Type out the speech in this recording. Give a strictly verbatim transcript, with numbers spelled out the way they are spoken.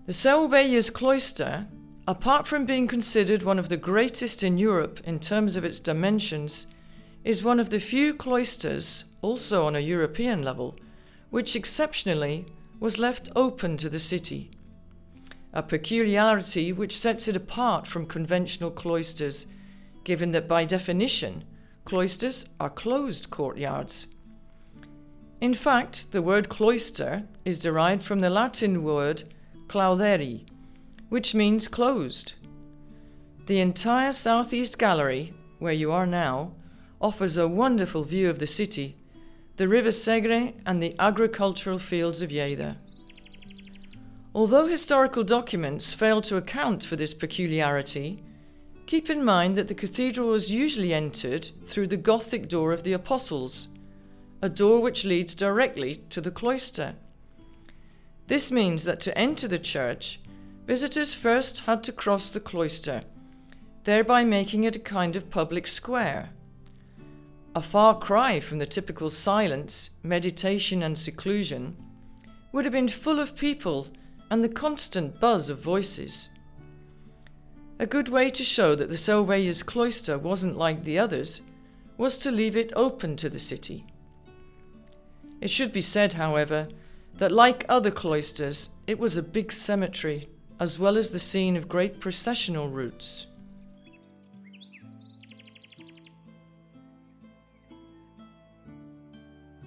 The Saubejas cloister, apart from being considered one of the greatest in Europe in terms of its dimensions, is one of the few cloisters, also on a European level, which exceptionally was left open to the city. A peculiarity which sets it apart from conventional cloisters, given that by definition, cloisters are closed courtyards. In fact, the word cloister is derived from the Latin word claudere, which means closed. The entire southeast gallery, where you are now, offers a wonderful view of the city, the river Segre and the agricultural fields of Lleida. Although historical documents fail to account for this peculiarity, keep in mind that the cathedral was usually entered through the Gothic door of the Apostles, a door which leads directly to the cloister. This means that to enter the church, visitors first had to cross the cloister, thereby making it a kind of public square. A far cry from the typical silence, meditation and seclusion, would have been full of people and the constant buzz of voices. A good way to show that the Saubejas cloister wasn't like the others was to leave it open to the city. It should be said, however, that like other cloisters, it was a big cemetery, as well as the scene of great processional routes.